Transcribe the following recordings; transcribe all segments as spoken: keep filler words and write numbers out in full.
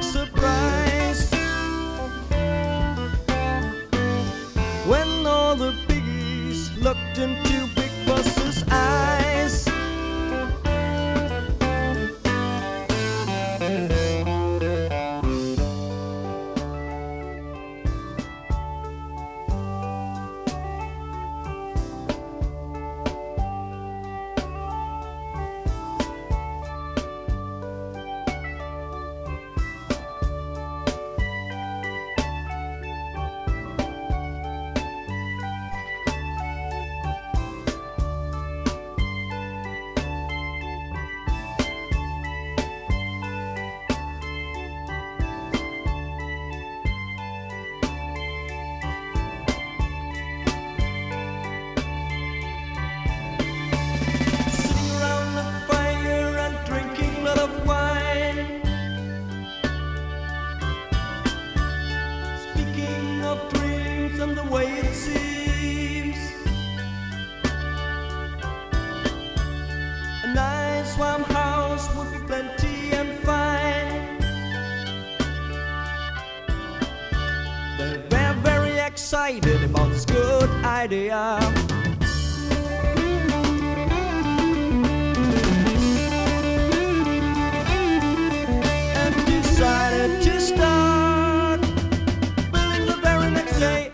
surprise when all the biggies looked into Big Boss's eyes. And the way it seems, a nice warm house would be plenty and fine. They were very excited about this good idea, and decided to start building the very next day.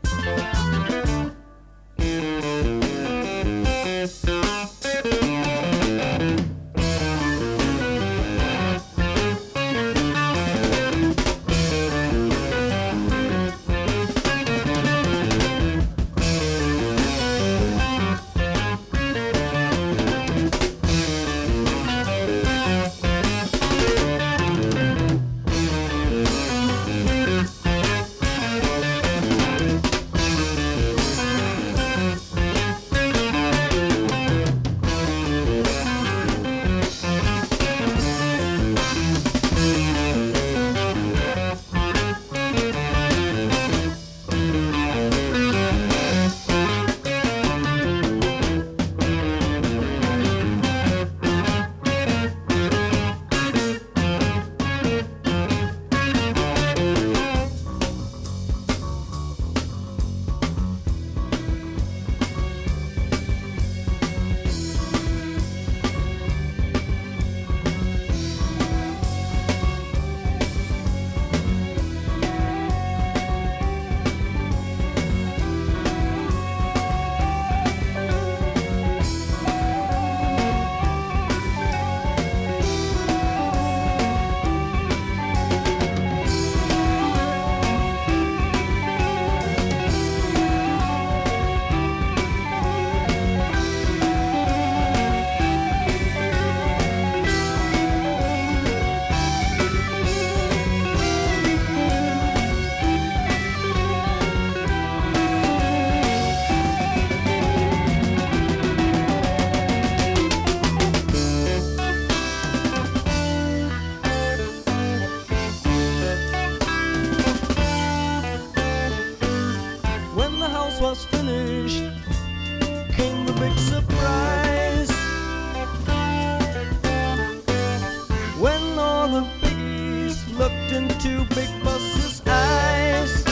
Was finished, came the big surprise when all the biggies looked into Big Boss's eyes.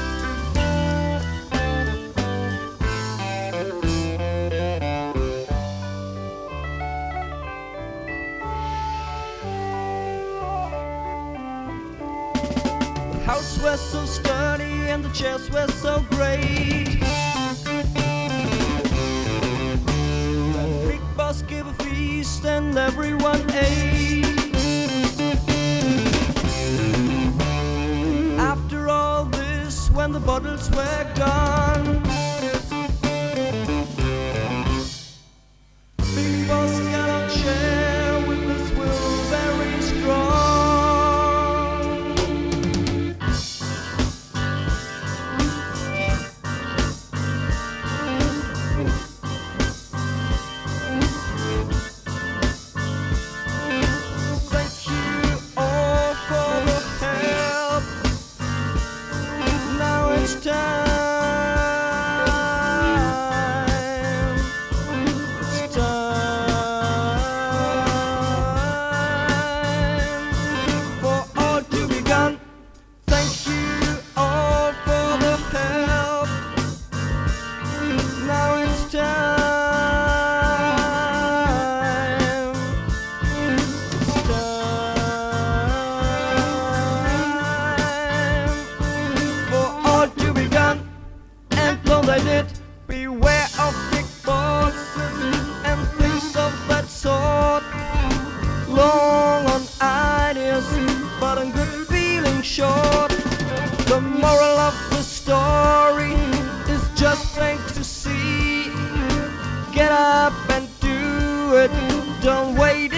The house was so sturdy and the chairs were so great. The Big Boss gave a feast and everyone ate. After all this, when the bottles were gone, Big Boss got a chair with his will very strong. Time nothing short. The moral of the story is just plain to see. Get up and do it, don't wait